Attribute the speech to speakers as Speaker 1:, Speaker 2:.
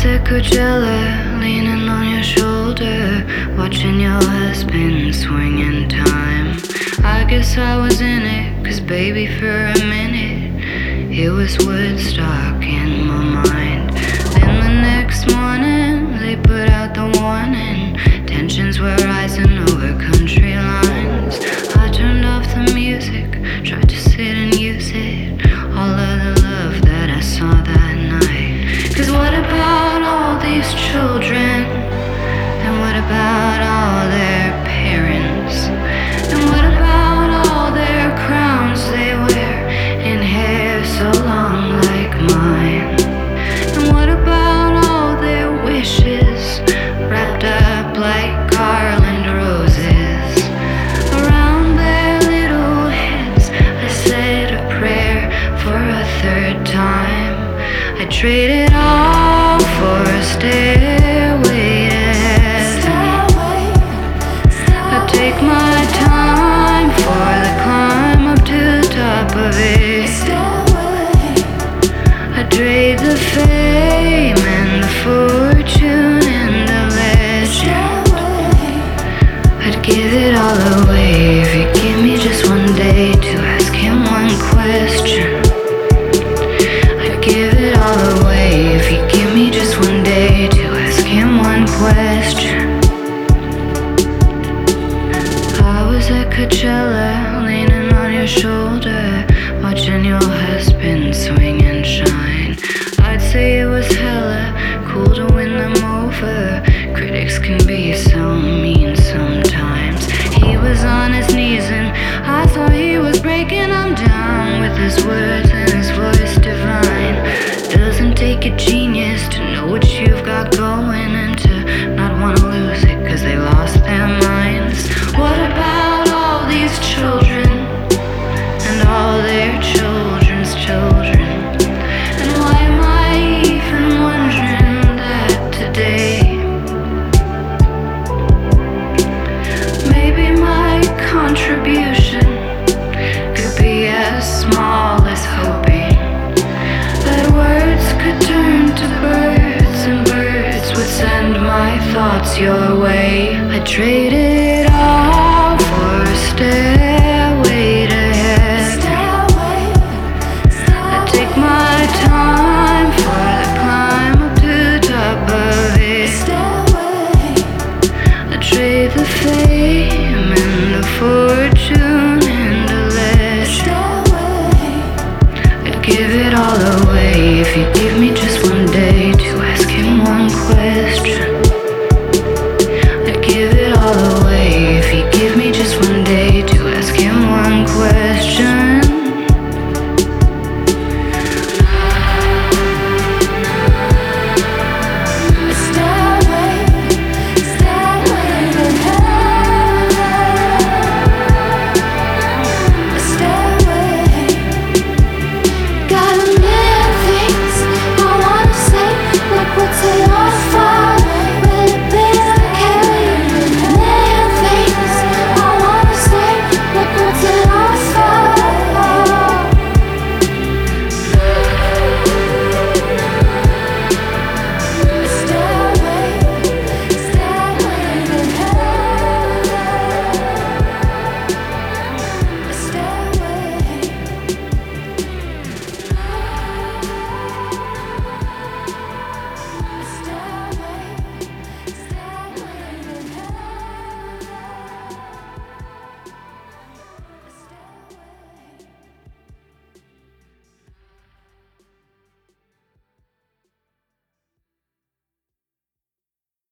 Speaker 1: was at Coachella, leaning on your shoulder, watching your husband swing in time. I guess I was in it, 'cause baby for a minute it was Woodstock in my mind. Then the next morning they put out the warning, tensions were rising over country lines. I turned off the music, tried to sit and use it, all of the love that I saw that night. 'Cause what about all these children? And what about all their parents? And what about all their crowns they wear in hair so long like mine? And what about all their wishes wrapped up like garland roses around their little heads? I said a prayer for a third time. I traded all for a stairway to heaven. I take my time for the climb up to the top of it. I trade the fame and the fortune and the legend. I'd give it all away if you give me just one day to ask him one question. I'd give it all away if you give me just one day to ask him one question. I was at Coachella, leaning on your shoulder, watching your husband swing and shine. I'd say it was hella cool to win them over. Critics can be so mean sometimes. He was on his knees and I thought he was breaking them down with his words and his voice divine. Doesn't take a genius to know what you've got going and to not want to lose it 'cause they lost their minds. What about all these children and all their children's children? And why am I even wondering that today? Maybe my contribution could be as small as hoping that words could turn to birds and birds would send my thoughts your way. I traded all